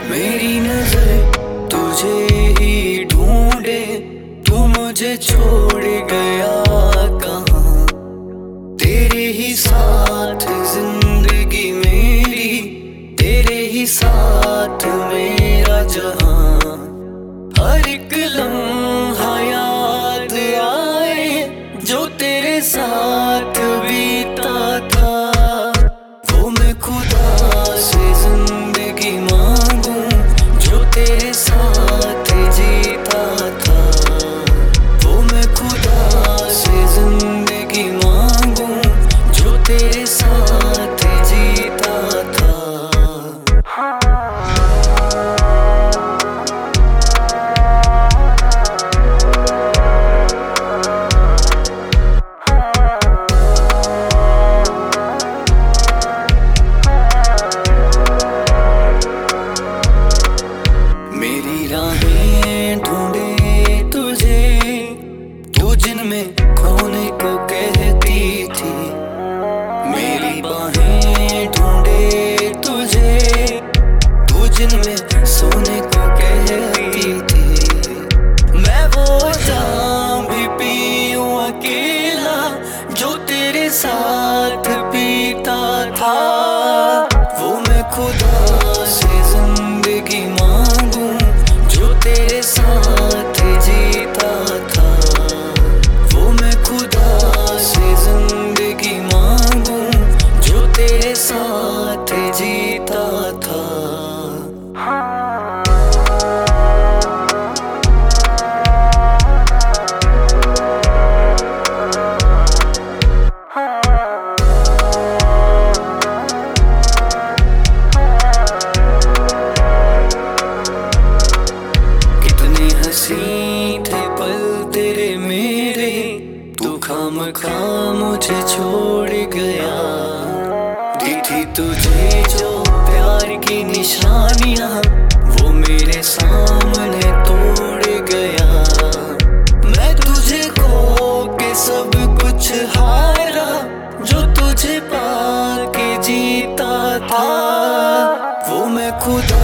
मेरी नजर तुझे ही ढूंढे, तू मुझे छोड़ गया कहाँ। तेरे ही साथ जिंदगी मेरी, तेरे ही साथ मेरा जहां। हर एक लम्हा याद आए जो तेरे साथ बीता था। वो मैं खुदा से जिंदगी मांगूं जो तेरे साथ जीता था। वो मैं खुदा से जिंदगी मांगूं जो तेरे साथ जीता था। मेरी राहें ढूंढे तुझे, तू जिनमें खोने को कहती थी। मेरी बाहें ढूंढे तुझे, तू जिनमें सोने को कहती थी। मैं वो जाम भी पीऊं अकेला जो तेरे साथ पीता था। वो मैं खुदा से जिंदगी मांगूं जो तेरे साथ जीता था। वो मैं खुदा से जिंदगी मांगूं जो तेरे साथ जीता था। हसीं थे पल तेरे मेरे, तू खामखा मुझे छोड़ गया। दी थी तुझे जो प्यार की निशानियां, वो मेरे सामने तोड़ गया। मैं तुझे खो के सब कुछ हारा जो तुझे पाके जीता था। वो मैं खुदा